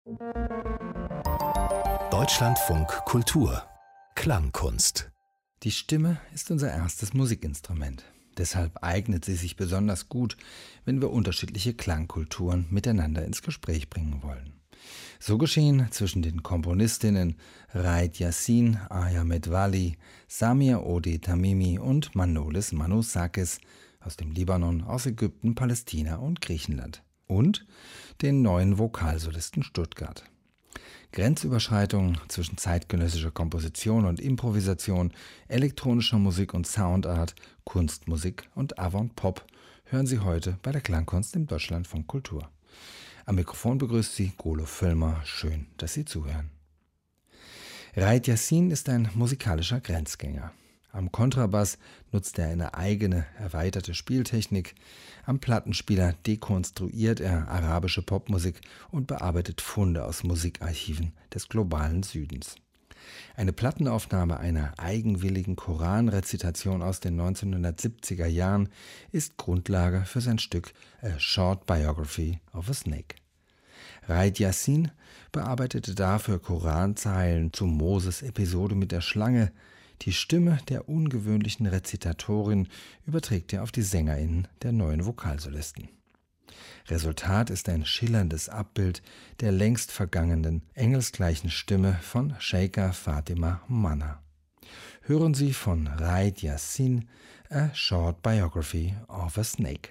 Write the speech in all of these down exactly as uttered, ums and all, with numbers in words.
Deutschlandfunk Kultur Klangkunst. Die Stimme ist unser erstes Musikinstrument. Deshalb eignet sie sich besonders gut, wenn wir unterschiedliche Klangkulturen miteinander ins Gespräch bringen wollen. So geschehen zwischen den Komponistinnen Raed Yassin, Aya Medvali, Samir Ode Tamimi und Manolis Manousakis aus dem Libanon, aus Ägypten, Palästina und Griechenland und den neuen Vokalsolisten Stuttgart. Grenzüberschreitungen zwischen zeitgenössischer Komposition und Improvisation, elektronischer Musik und Soundart, Kunstmusik und Avant-Pop hören Sie heute bei der Klangkunst im Deutschlandfunk Kultur. Am Mikrofon begrüßt Sie Golo Völlmer. Schön, dass Sie zuhören. Raed Yassin ist ein musikalischer Grenzgänger. Am Kontrabass nutzt er eine eigene, erweiterte Spieltechnik. Am Plattenspieler dekonstruiert er arabische Popmusik und bearbeitet Funde aus Musikarchiven des globalen Südens. Eine Plattenaufnahme einer eigenwilligen Koranrezitation aus den neunzehnhundertsiebziger Jahren ist Grundlage für sein Stück A Short Biography of a Snake. Raed Yassin bearbeitete dafür Koranzeilen zu Moses' Episode mit der Schlange. Die Stimme der ungewöhnlichen Rezitatorin überträgt er auf die SängerInnen der neuen Vokalsolisten. Resultat ist ein schillerndes Abbild der längst vergangenen, engelsgleichen Stimme von Sheikha Fatima Manna. Hören Sie von Raed Yassin A Short Biography of a Snake.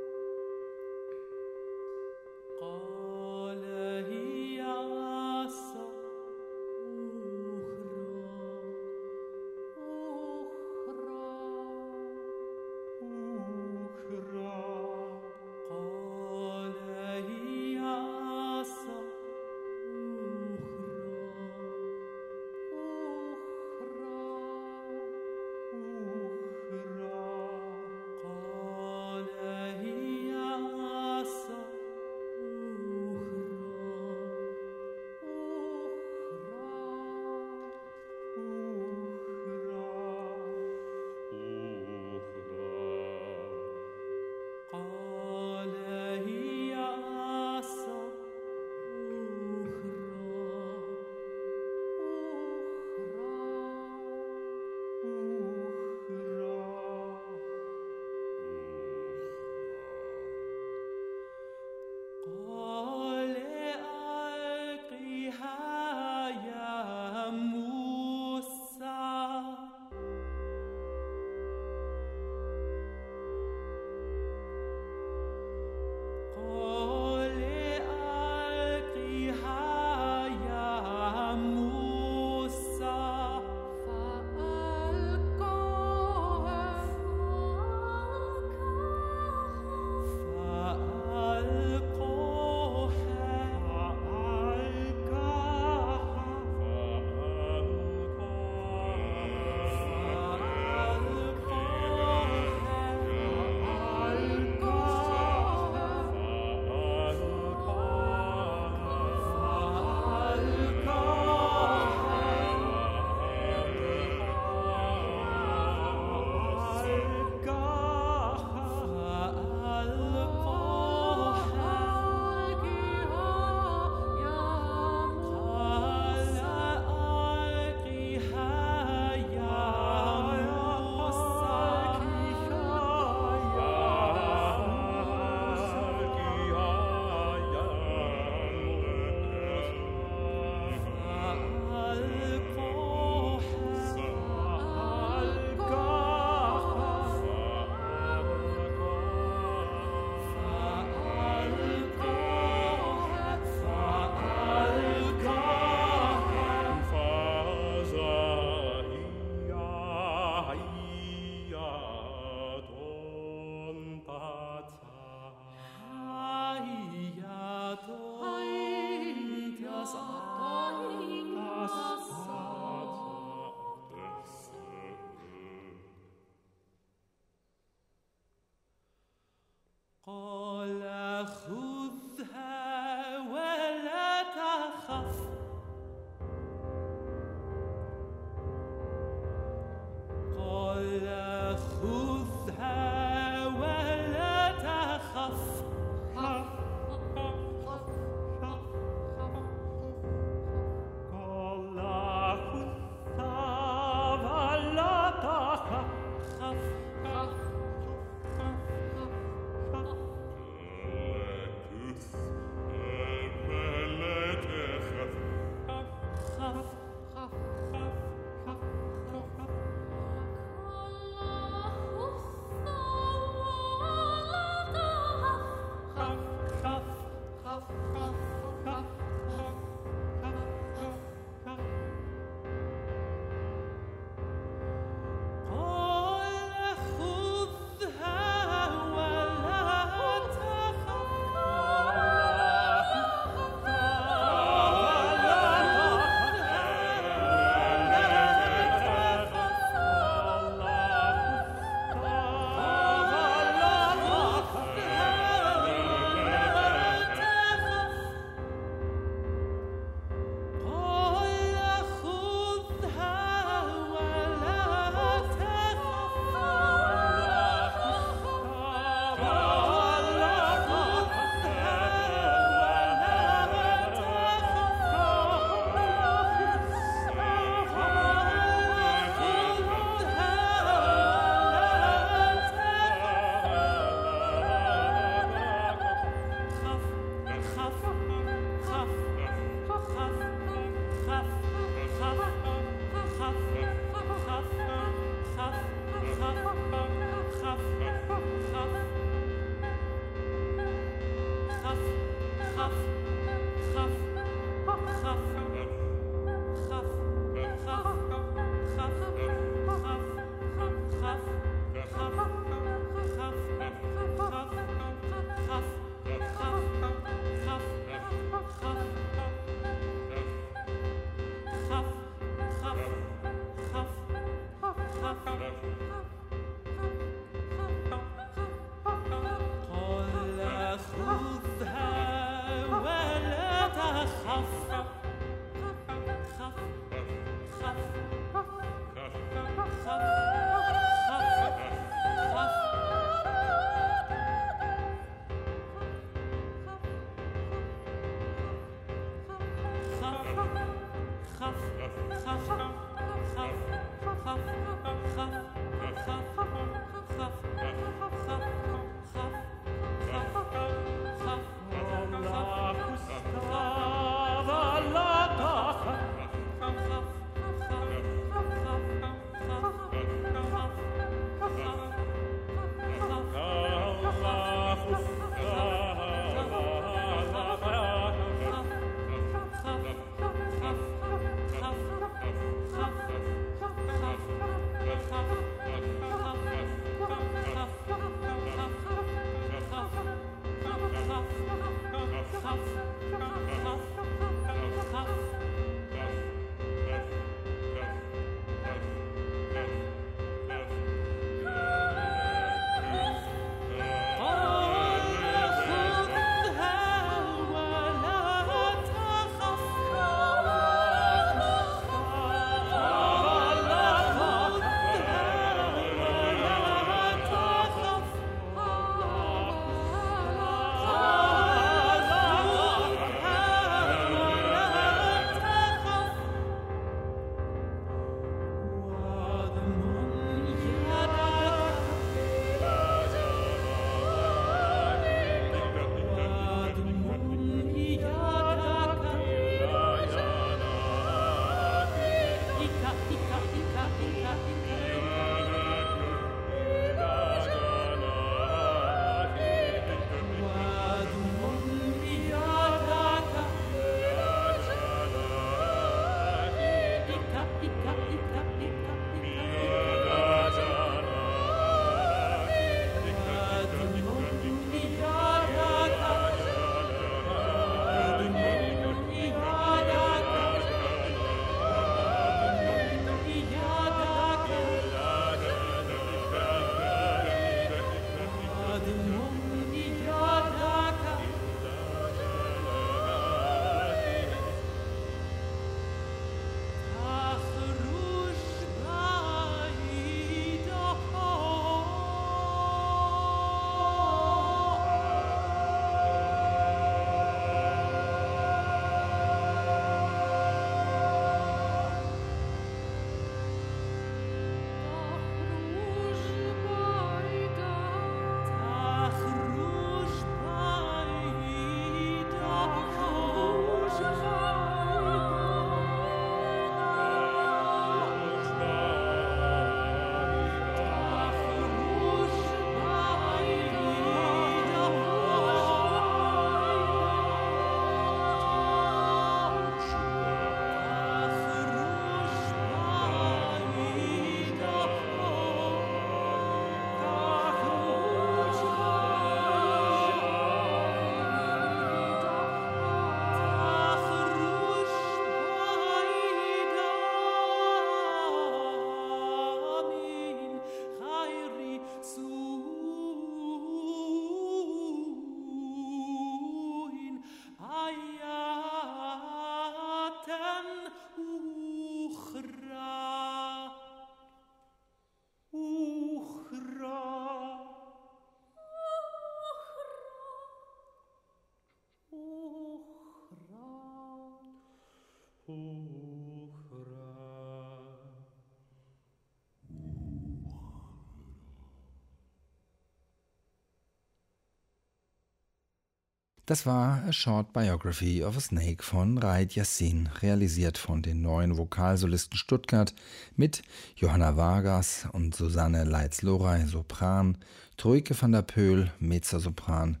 Das war A Short Biography of a Snake von Raed Yassin, realisiert von den neuen Vokalsolisten Stuttgart mit Johanna Vargas und Susanne Leitz-Lorey, Sopran, Troike van der Pöhl, Mezzosopran,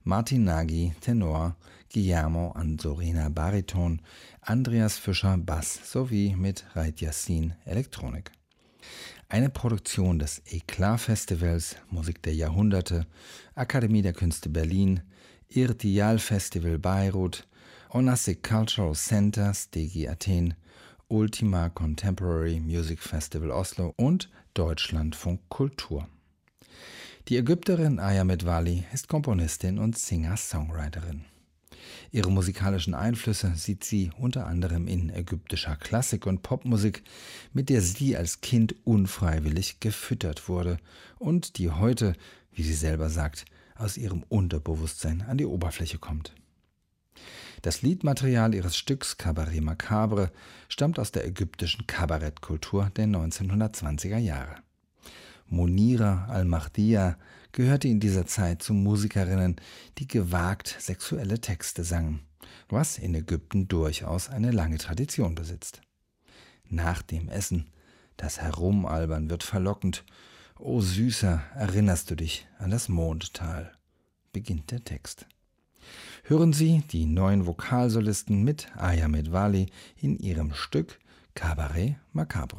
Martin Nagy, Tenor, Guillermo Ansorina, Bariton, Andreas Fischer, Bass sowie mit Reit Yassin, Elektronik. Eine Produktion des Eklat-Festivals Musik der Jahrhunderte, Akademie der Künste Berlin, Irtijal Festival Beirut, Onassis Cultural Center, Stegi Athen, Ultima Contemporary Music Festival Oslo und Deutschlandfunk Kultur. Die Ägypterin Aya Medvali ist Komponistin und Singer-Songwriterin. Ihre musikalischen Einflüsse sieht sie unter anderem in ägyptischer Klassik und Popmusik, mit der sie als Kind unfreiwillig gefüttert wurde und die heute, wie sie selber sagt, aus ihrem Unterbewusstsein an die Oberfläche kommt. Das Liedmaterial ihres Stücks Cabaret Macabre stammt aus der ägyptischen Kabarettkultur der neunzehnhundertzwanziger Jahre. Monira al-Mahdiya gehörte in dieser Zeit zu Musikerinnen, die gewagt sexuelle Texte sangen, was in Ägypten durchaus eine lange Tradition besitzt. Nach dem Essen, das Herumalbern wird verlockend. O Süßer, erinnerst du dich an das Mondtal, beginnt der Text. Hören Sie die neuen Vokalsolisten mit Aya Medvali in ihrem Stück Cabaret Macabre.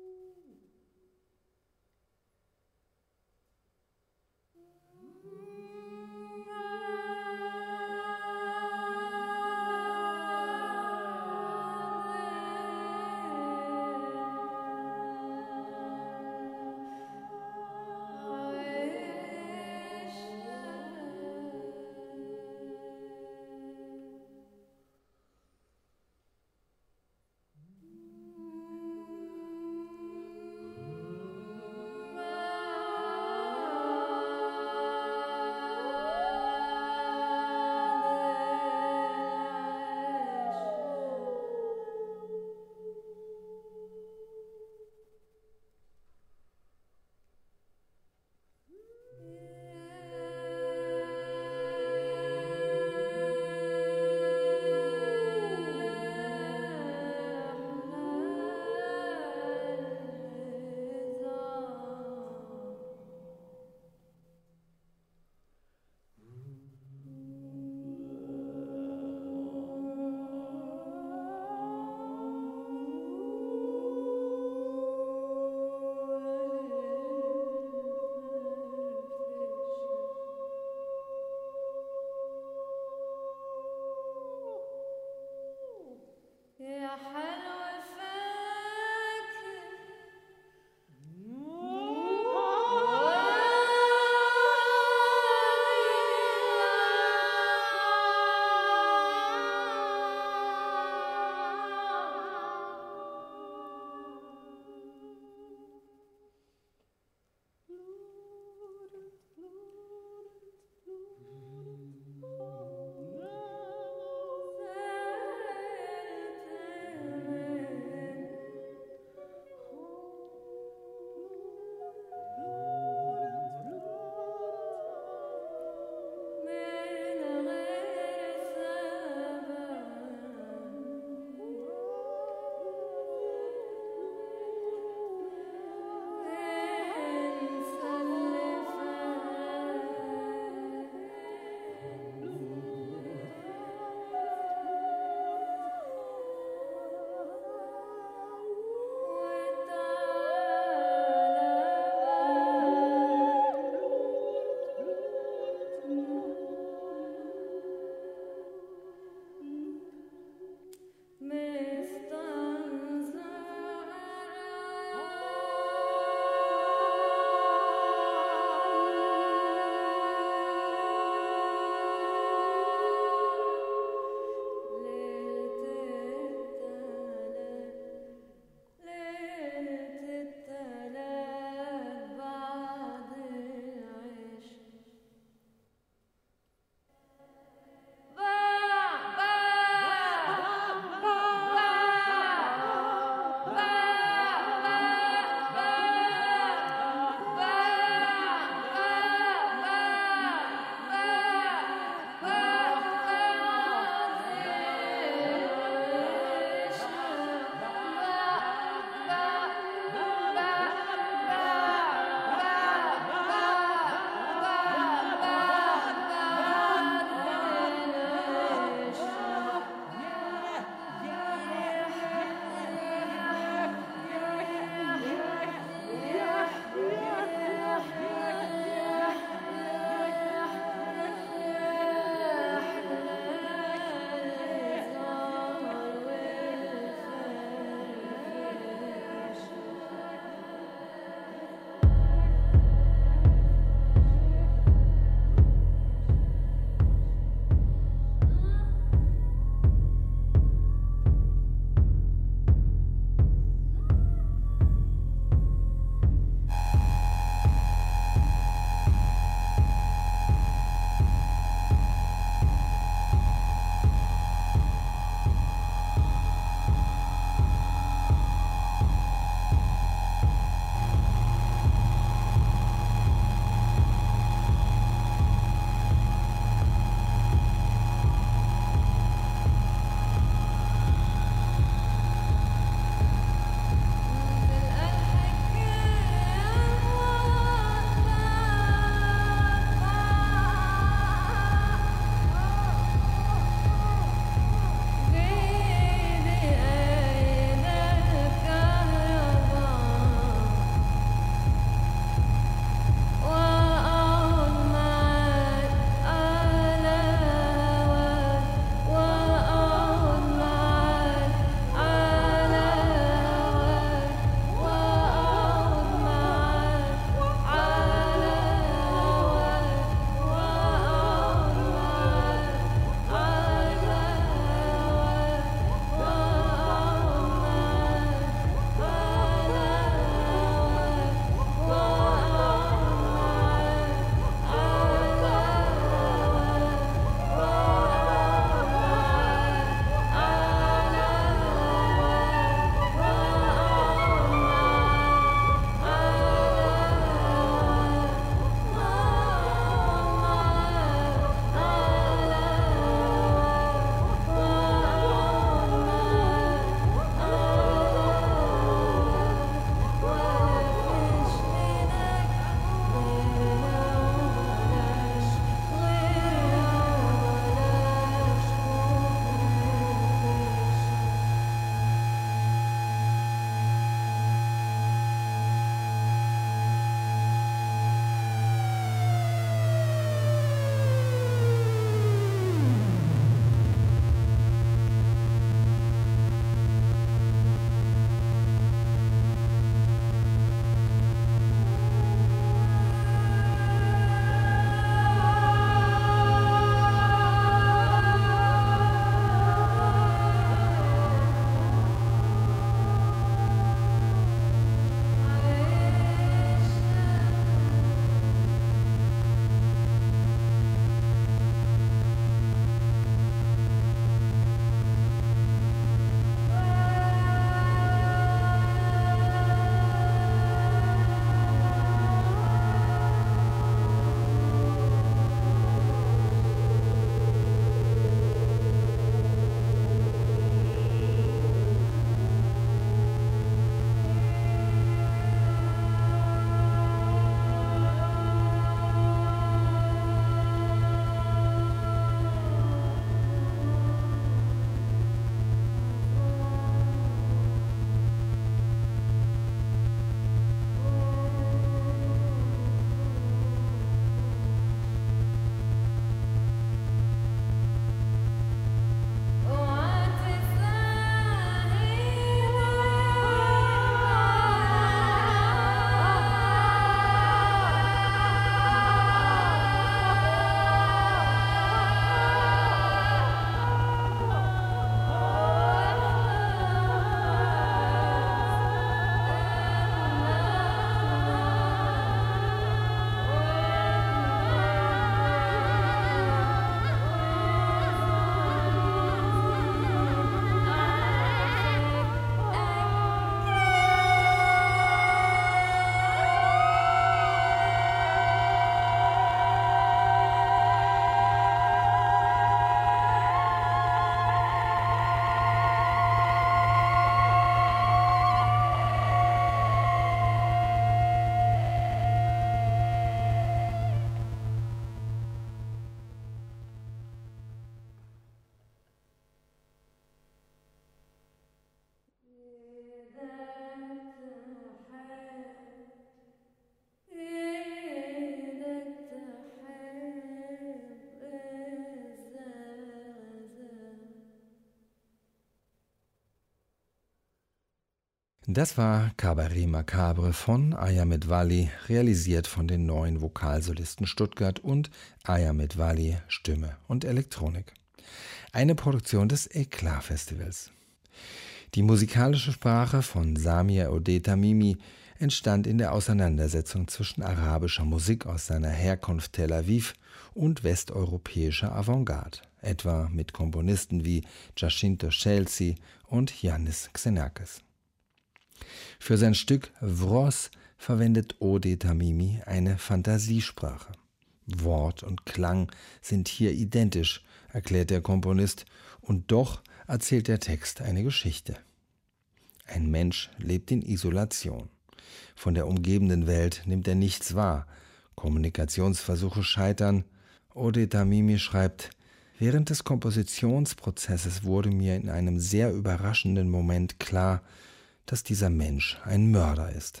Das war Cabaret Macabre von Ayamit Wali, realisiert von den neuen Vokalsolisten Stuttgart und Ayamit Wali Stimme und Elektronik. Eine Produktion des Eklat Festivals. Die musikalische Sprache von Samir Odeh Tamimi entstand in der Auseinandersetzung zwischen arabischer Musik aus seiner Herkunft Tel Aviv und westeuropäischer Avantgarde, etwa mit Komponisten wie Giacinto Scelsi und Yannis Xenakis. Für sein Stück Wros verwendet Odeh Tamimi eine Fantasiesprache. Wort und Klang sind hier identisch, erklärt der Komponist, und doch erzählt der Text eine Geschichte. Ein Mensch lebt in Isolation. Von der umgebenden Welt nimmt er nichts wahr. Kommunikationsversuche scheitern. Odeh Tamimi schreibt: Während des Kompositionsprozesses wurde mir in einem sehr überraschenden Moment klar, dass dieser Mensch ein Mörder ist.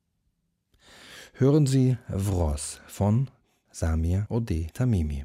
Hören Sie Wros von Samir Odeh Tamimi.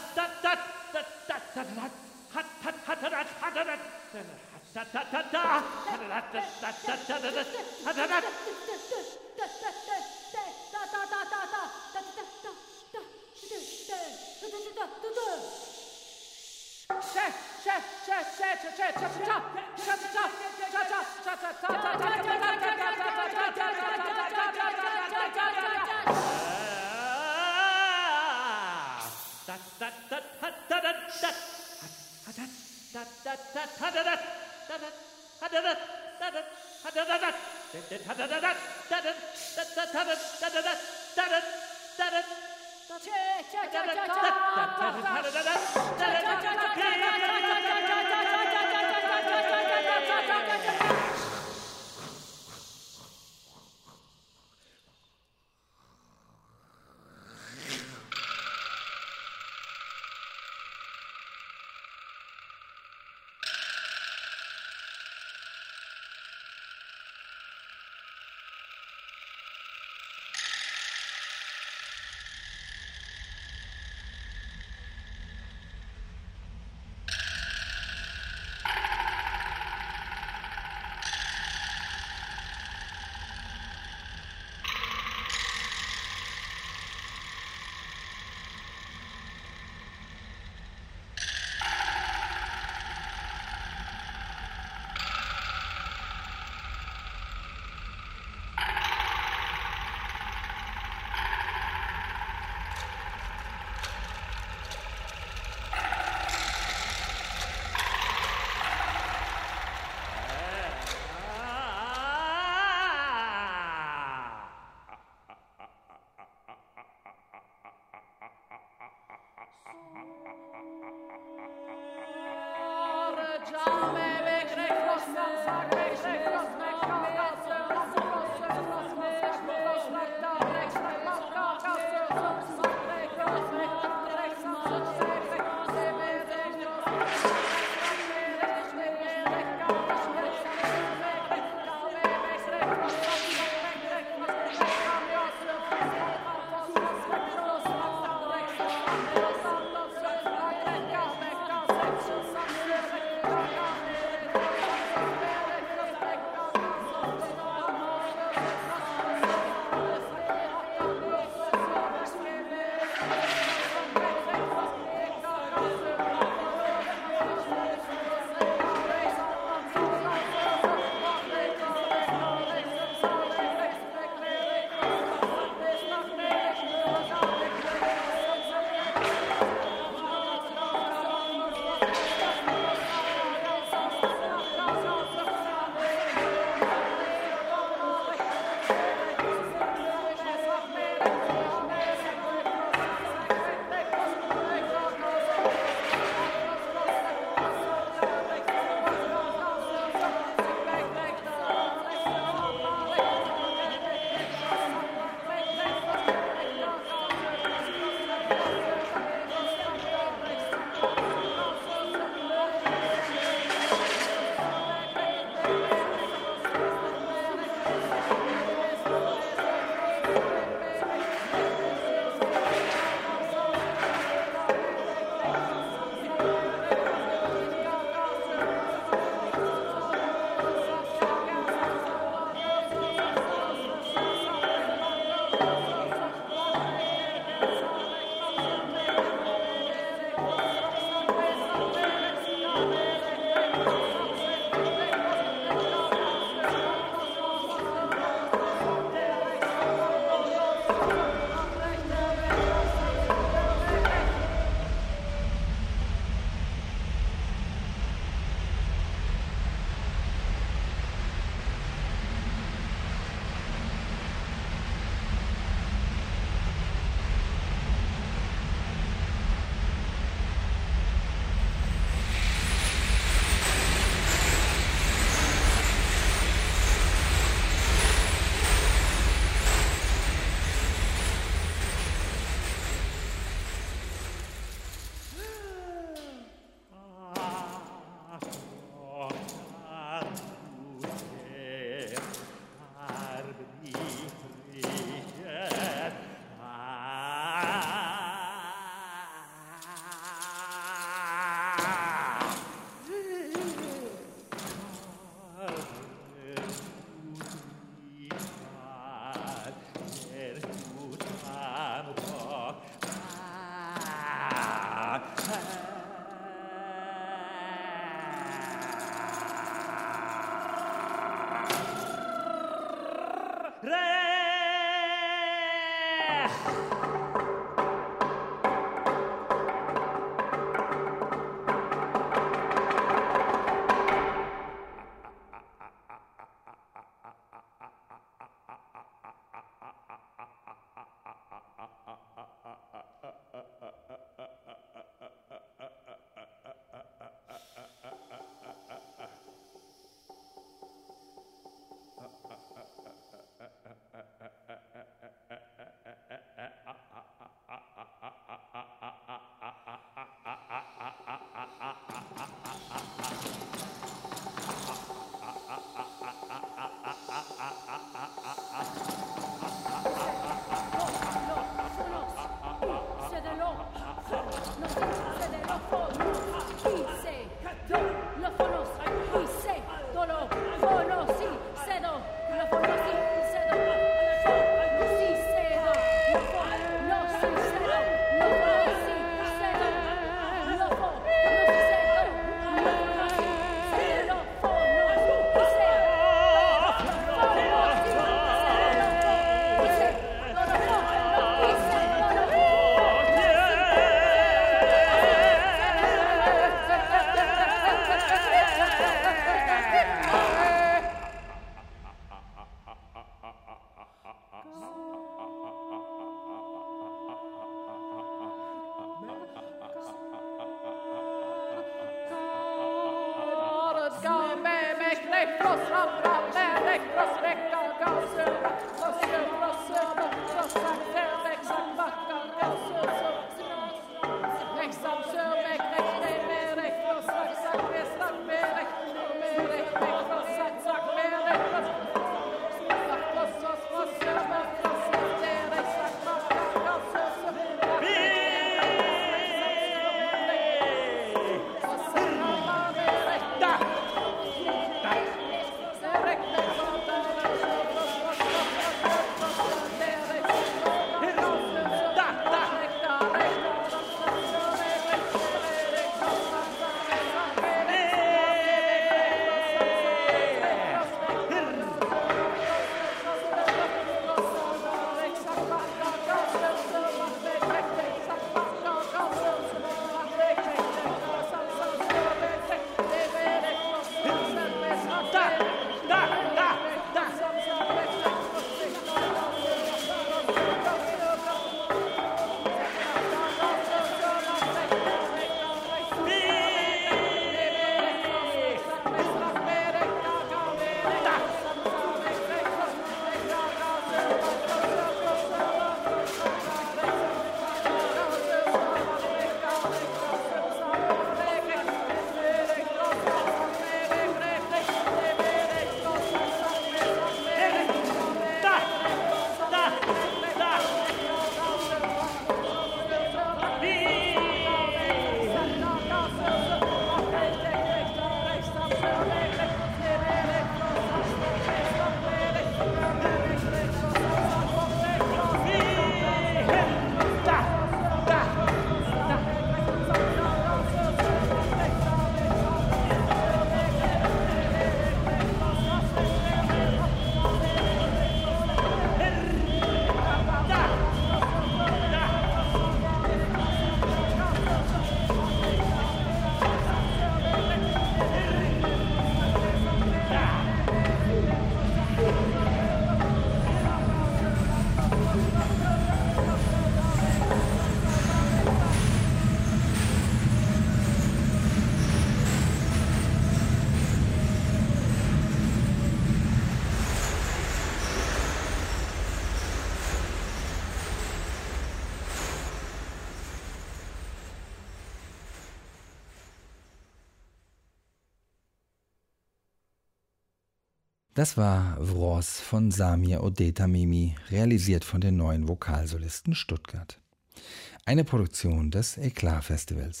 Das war Wros von Samir Odetamimi, realisiert von den Neuen Vokalsolisten Stuttgart. Eine Produktion des Eklat Festivals.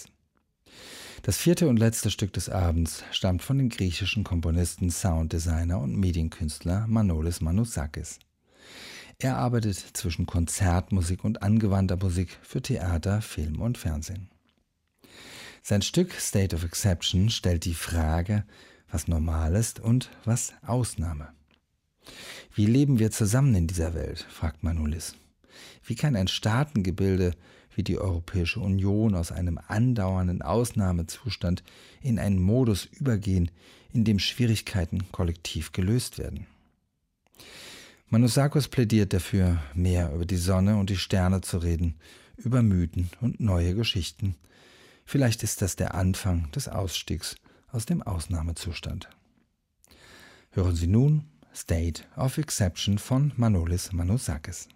Das vierte und letzte Stück des Abends stammt von dem griechischen Komponisten, Sounddesigner und Medienkünstler Manolis Manousakis. Er arbeitet zwischen Konzertmusik und angewandter Musik für Theater, Film und Fernsehen. Sein Stück State of Exception stellt die Frage, was normal ist und was Ausnahme. Wie leben wir zusammen in dieser Welt, fragt Manolis. Wie kann ein Staatengebilde wie die Europäische Union aus einem andauernden Ausnahmezustand in einen Modus übergehen, in dem Schwierigkeiten kollektiv gelöst werden? Manoussakos plädiert dafür, mehr über die Sonne und die Sterne zu reden, über Mythen und neue Geschichten. Vielleicht ist das der Anfang des Ausstiegs aus dem Ausnahmezustand. Hören Sie nun State of Exception von Manolis Manoussakis.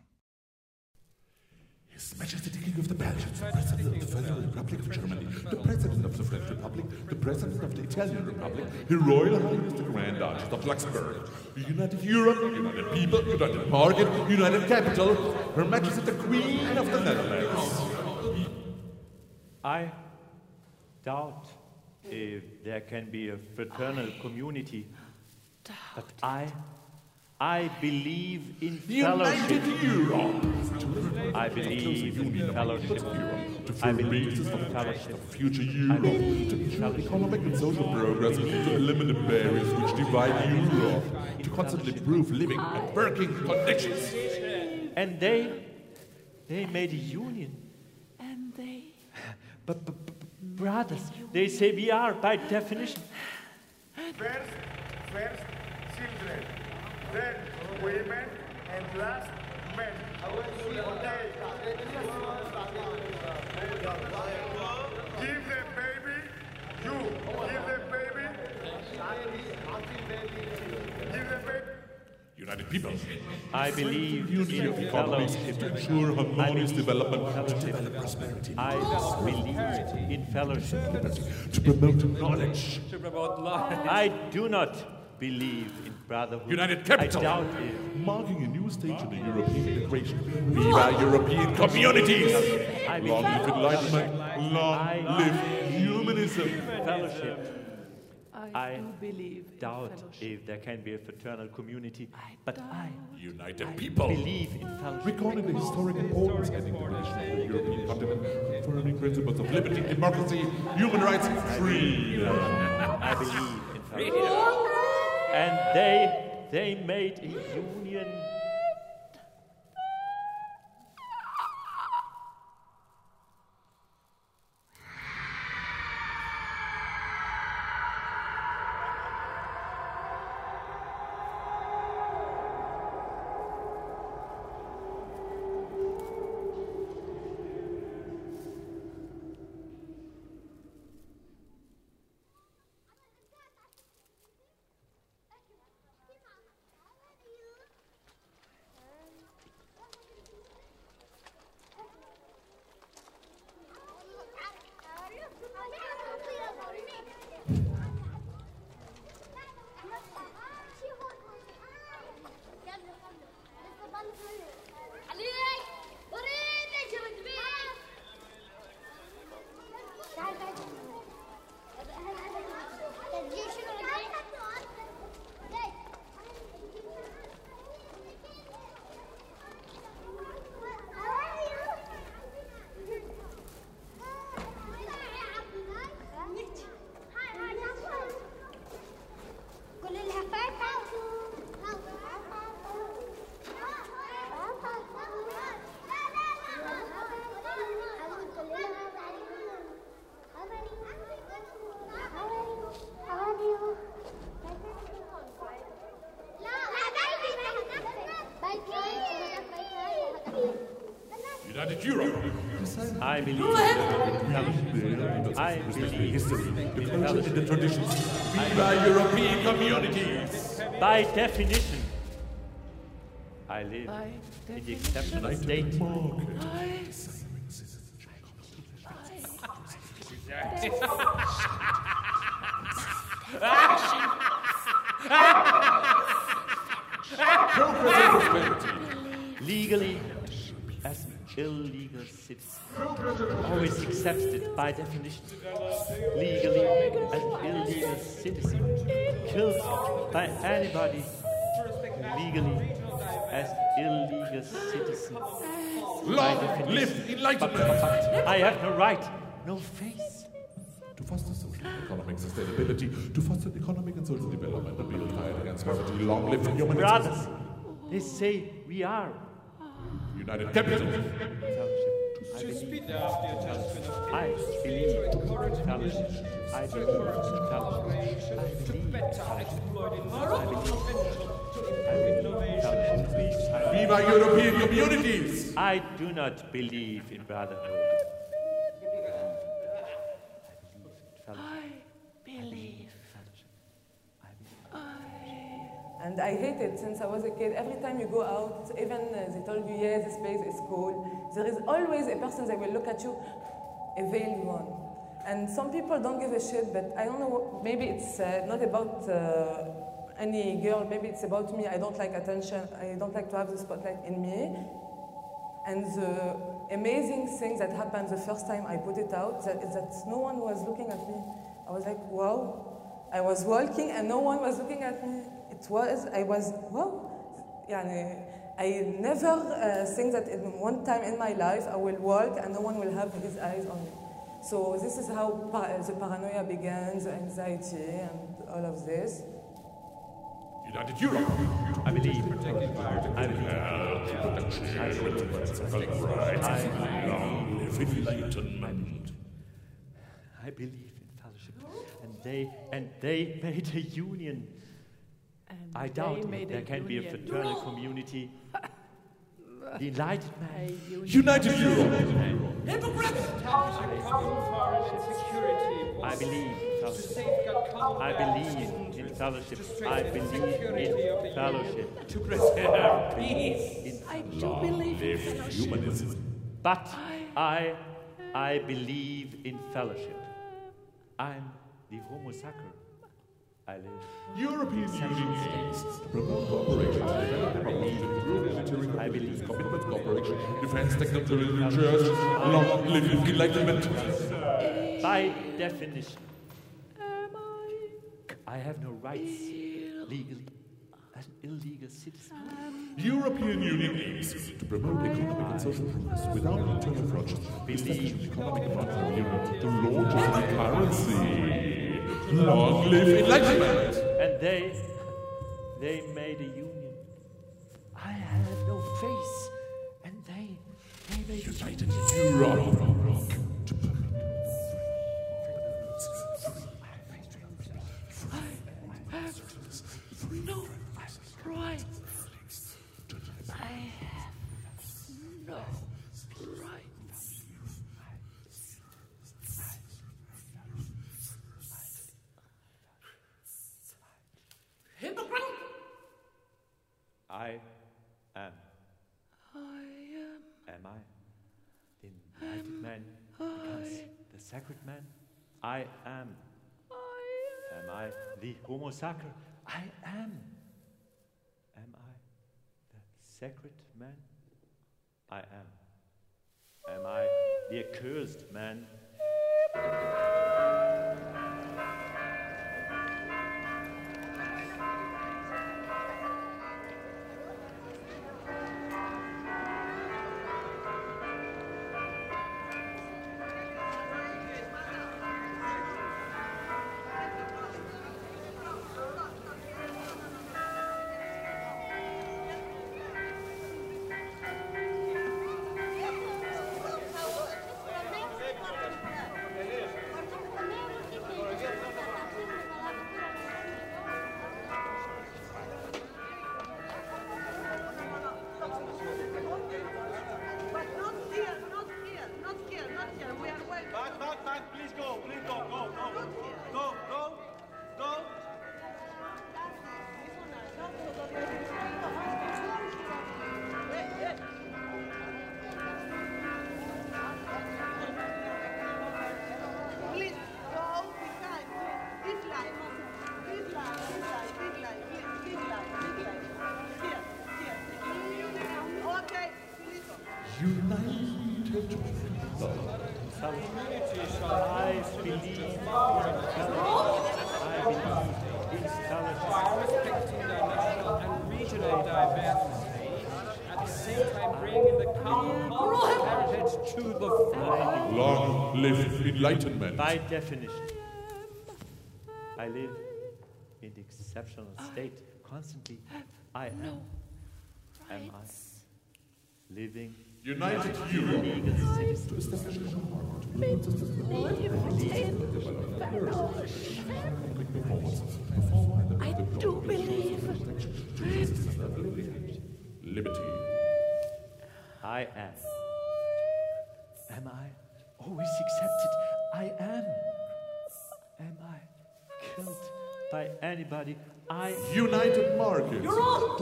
His Majesty the King of the Belgians, the President of the Federal Republic of Germany, the President of the French Republic, the President of the Italian Republic, Her Royal Highness the Grand Duchess of Luxembourg, United Europe, United People, United Market, United Capital, Her Majesty the Queen of the Netherlands. I doubt if there can be a fraternal community, but I, I believe in fellowship. United Europe. I believe in fellowship. To I form believe basis in of fellowship. future Europe, to ensure economic and social progress, to eliminate barriers which divide Europe, to constantly improve living and working conditions. And they, they made a union. And they... But, but, but brothers, they say we are by definition. First, first children, then women, and last men. Give the baby, you give the baby, give the baby. United People. I believe Unity in of economies fellowship. to ensure harmonious development, to Fellowship. develop prosperity, I believe in fellowship. to promote knowledge. I do not believe in brotherhood. United Capital. I doubt it. Marking a new stage in the European integration. Viva European communities! I Long live believe enlightenment, long I- live humanism. Fellowship. I, I do believe in Doubt fellowship. if there can be a fraternal community, but I United people. believe in fellowship. Recalling the historic importance and integration of the European continent, confirming principles of liberty, democracy, human rights, freedom. I believe in fellowship. And they, they made a union. United Europe. I believe in fellowship. I believe History, the in culture and the fellowship. traditions. Viva European communities. By definition, I live By in the definition. exceptional state. Legally as illegal citizen. Always accepted by definition. Legally as illegal citizen. Killed by anybody. Legally as illegal citizen. By Long definition. live But, enlightenment. but I have no right, no face. To foster social and economic sustainability, to foster economic and social development, and build fight against poverty. Long live human Brothers, they say we are United Capitals. Fellowship. I believe. I believe in fellowship. I believe in fellowship. I believe in fellowship. Viva European communities! I do not believe in brotherhood. I believe. And I hate it since I was a kid. Every time you go out, even uh, they told you, yeah, this place is cool. There is always a person that will look at you, a veiled one. And some people don't give a shit, but I don't know, maybe it's uh, not about uh, any girl, maybe it's about me. I don't like attention. I don't like to have the spotlight in me. And the amazing thing that happened the first time I put it out that, is that no one was looking at me. I was like, wow. I was walking and no one was looking at me. It was, I was, wow. Yani, I never uh, think that in one time in my life I will walk and no one will have his eyes on me. So this is how pa the paranoia began, the anxiety and all of this. United Europe. I believe. I believe. Enlightenment. I believe in fellowship, and they and they made a union. And I they doubt made there a can be a union. fraternal community. The enlightened A man. union. United Europe. I believe in fellowship. I believe in fellowship. I believe in fellowship. To preserve peace. I do believe in fellowship. Humanism. But I, I believe in fellowship. I'm the Homo Sacer. I live. European Union aims to promote cooperation, development, I believe. commitment, cooperation, defense, technology, research, long live enlightenment. By definition, I have no rights legally as an illegal citizen. European Union aims to promote economic and social progress without internal fractures, establish economic and monetary union, the launch of a new currency. Long live enlightenment! And they, they made a union. I had no face, and they, they made United Europe. No right. I have no right. Hypocrite! I am. I am. Am I? The enlightened man becomes the sacred man. I am. I Am I the Homo Sacer? I am. Am I the sacred man? I am. Am I the accursed man? I believe in I believe in fellowship. By respecting their national and regional diversity, at the same time bringing the common cultural heritage to the fore. Long live enlightenment. By definition, I live in the exceptional state constantly. I am. no Am I? rights. living United Europe. legal citizens. I do believe. Liberty. I am. Am I always accepted? I am. Am I killed by anybody? I United Markets. You're wrong.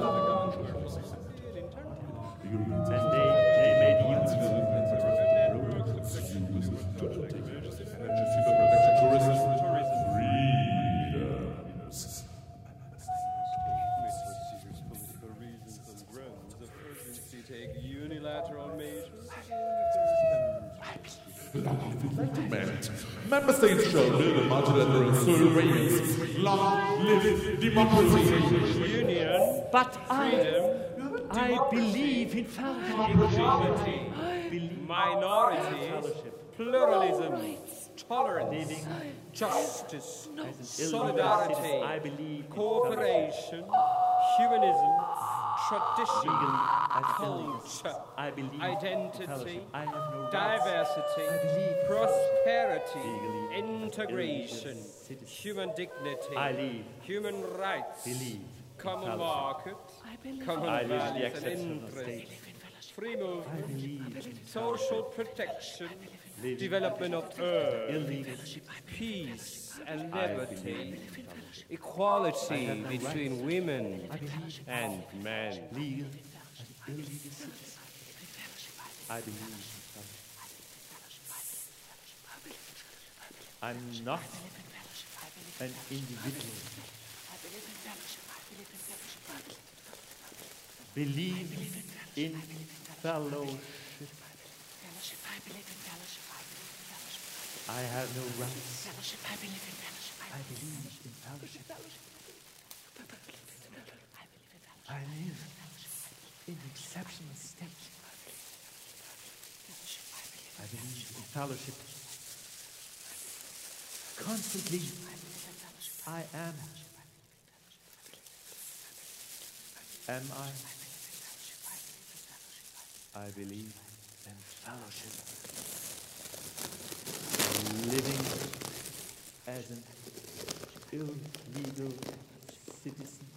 And they, they made use of Member states shall build a multilateral surveillance. Long live democracy. union, but I, I believe in Equality, minority, pluralism, tolerance, justice, solidarity, I believe cooperation, humanism, tradition, culture, I believe identity, I have no rights. diversity, I believe prosperity, legally, integration, citizen. human dignity, I believe, human rights, believe, common fellowship. market, common I live the values and exceptional interests, state. free movement, Believe social protection, Live development of earth, illegal. peace and I liberty, believe equality no between rights. women and men. legal and illegal citizens. I believe. I'm not an individual. Believe in fellowship. I have no rights. I believe in fellowship. I live in exceptional state. I believe in fellowship. Constantly, I am. Am I? I believe in fellowship. Living as an illegal citizen.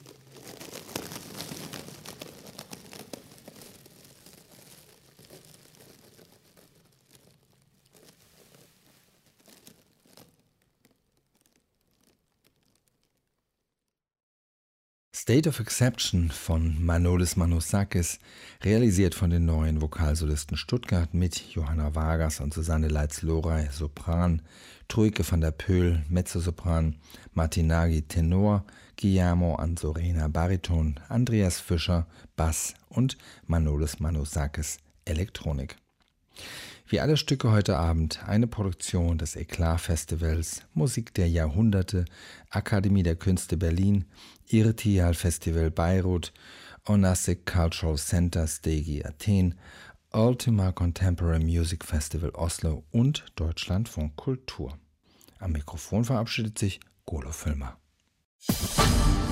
State of Exception von Manolis Manosakis, realisiert von den neuen Vokalsolisten Stuttgart mit Johanna Vargas und Susanne Leitz-Lorey, Sopran, Truike van der Pöhl, Mezzosopran, Martin Nagy, Tenor, Guillermo Anzorena, Bariton, Andreas Fischer, Bass und Manolis Manosakis, Elektronik. Wie alle Stücke heute Abend eine Produktion des Eklat-Festivals, Musik der Jahrhunderte, Akademie der Künste Berlin, Irtihal Festival Beirut, Onassis Cultural Center Stegi Athen, Ultima Contemporary Music Festival Oslo und Deutschlandfunk Kultur. Am Mikrofon verabschiedet sich Golo Füllmer.